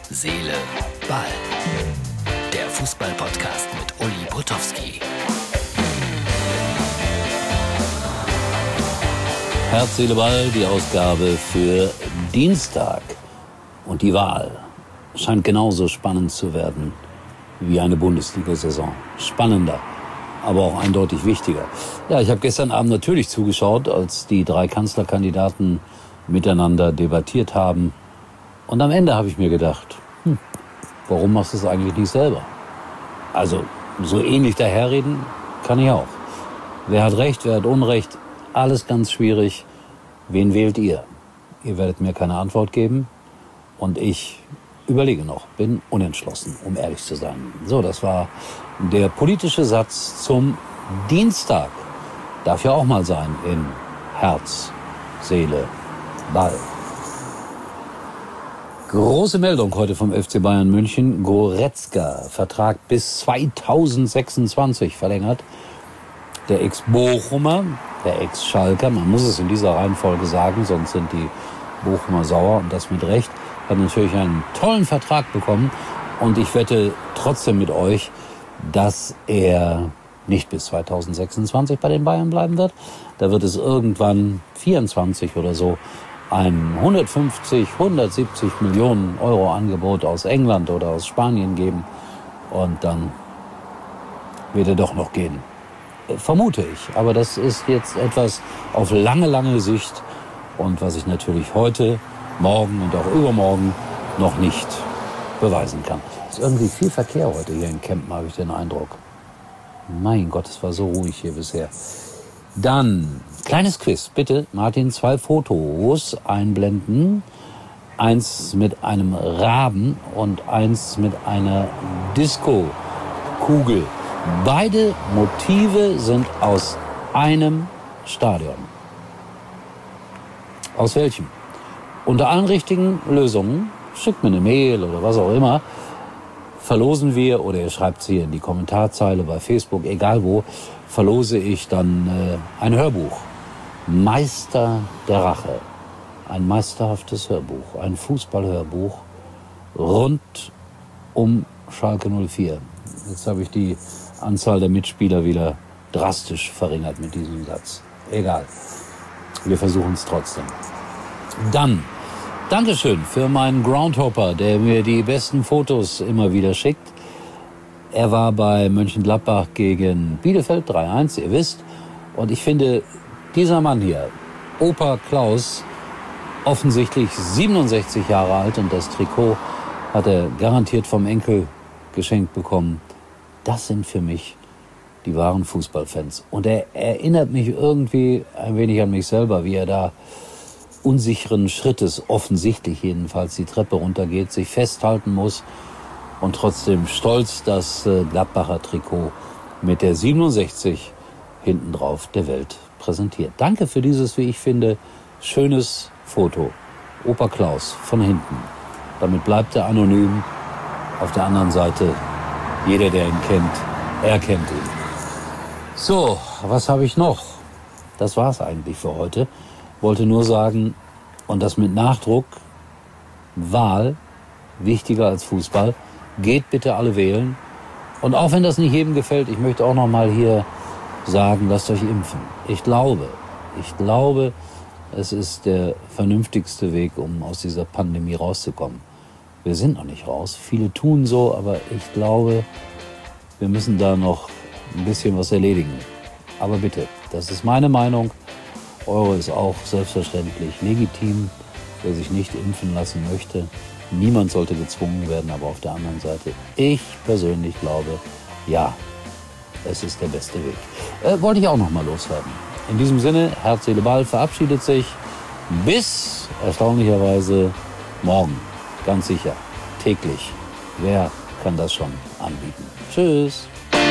Seele, Ball. Der Fußball-Podcast mit Uli Potowski. Herz, Seele, Ball, die Ausgabe für Dienstag. Und die Wahl scheint genauso spannend zu werden wie eine Bundesliga-Saison. Spannender, aber auch eindeutig wichtiger. Ja, ich habe gestern Abend natürlich zugeschaut, als die drei Kanzlerkandidaten miteinander debattiert haben. Und am Ende habe ich mir gedacht, warum machst du es eigentlich nicht selber? Also, so ähnlich daherreden kann ich auch. Wer hat Recht, wer hat Unrecht? Alles ganz schwierig. Wen wählt ihr? Ihr werdet mir keine Antwort geben. Und ich überlege noch, bin unentschlossen, um ehrlich zu sein. So, das war der politische Satz zum Dienstag. Darf ja auch mal sein in Herz, Seele, Ball. Große Meldung heute vom FC Bayern München. Goretzka, Vertrag bis 2026 verlängert. Der Ex-Bochumer, der Ex-Schalker, man muss es in dieser Reihenfolge sagen, sonst sind die Bochumer sauer und das mit Recht, hat natürlich einen tollen Vertrag bekommen. Und ich wette trotzdem mit euch, dass er nicht bis 2026 bei den Bayern bleiben wird. Da wird es irgendwann 24 oder so ein 150, 170 Millionen Euro Angebot aus England oder aus Spanien geben. Und dann wird er doch noch gehen. Vermute ich. Aber das ist jetzt etwas auf lange, lange Sicht. Und was ich natürlich heute, morgen und auch übermorgen noch nicht beweisen kann. Es ist irgendwie viel Verkehr heute hier in Kempen, habe ich den Eindruck. Mein Gott, es war so ruhig hier bisher. Dann, kleines Quiz, bitte, Martin, 2 Fotos einblenden. Eins mit einem Raben und eins mit einer Disco-Kugel. Beide Motive sind aus einem Stadion. Aus welchem? Unter allen richtigen Lösungen, schickt mir eine Mail oder was auch immer, verlosen wir, oder ihr schreibt es hier in die Kommentarzeile bei Facebook, egal wo, verlose ich dann ein Hörbuch. Meister der Rache. Ein meisterhaftes Hörbuch, ein Fußballhörbuch rund um Schalke 04. Jetzt habe ich die Anzahl der Mitspieler wieder drastisch verringert mit diesem Satz. Egal, wir versuchen es trotzdem. Dann, Dankeschön für meinen Groundhopper, der mir die besten Fotos immer wieder schickt. Er war bei Mönchengladbach gegen Bielefeld 3-1, ihr wisst. Und ich finde, dieser Mann hier, Opa Klaus, offensichtlich 67 Jahre alt und das Trikot hat er garantiert vom Enkel geschenkt bekommen. Das sind für mich die wahren Fußballfans. Und er erinnert mich irgendwie ein wenig an mich selber, wie er da unsicheren Schrittes, offensichtlich jedenfalls, die Treppe runtergeht, sich festhalten muss und trotzdem stolz das Gladbacher Trikot mit der 67 hinten drauf der Welt präsentiert. Danke für dieses, wie ich finde, schönes Foto. Opa Klaus von hinten. Damit bleibt er anonym. Auf der anderen Seite, jeder, der ihn kennt, erkennt ihn. So, was habe ich noch? Das war's eigentlich für heute. Wollte nur sagen, und das mit Nachdruck, Wahl wichtiger als Fußball. Geht bitte alle wählen. Und auch wenn das nicht jedem gefällt, ich möchte auch noch mal hier sagen, lasst euch impfen. Ich glaube, es ist der vernünftigste Weg, um aus dieser Pandemie rauszukommen. Wir sind noch nicht raus. Viele tun so, aber ich glaube, wir müssen da noch ein bisschen was erledigen. Aber bitte, das ist meine Meinung. Eure ist auch selbstverständlich legitim, wer sich nicht impfen lassen möchte. Niemand sollte gezwungen werden, aber auf der anderen Seite, ich persönlich glaube, ja, es ist der beste Weg. Wollte ich auch noch mal loswerden. In diesem Sinne, Herz, Seele, Ball verabschiedet sich bis, erstaunlicherweise, morgen. Ganz sicher, täglich. Wer kann das schon anbieten? Tschüss.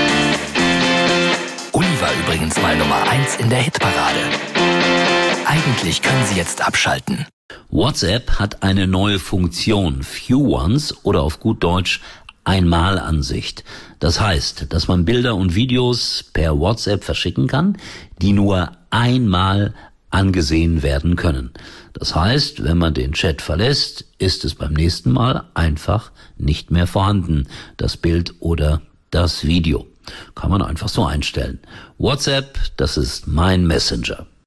Uli war übrigens mal Nummer 1 in der Hitparade. Eigentlich können Sie jetzt abschalten. WhatsApp hat eine neue Funktion, Few Ones oder auf gut Deutsch Einmalansicht. Das heißt, dass man Bilder und Videos per WhatsApp verschicken kann, die nur einmal angesehen werden können. Das heißt, wenn man den Chat verlässt, ist es beim nächsten Mal einfach nicht mehr vorhanden, das Bild oder das Video. Kann man einfach so einstellen. WhatsApp, das ist mein Messenger.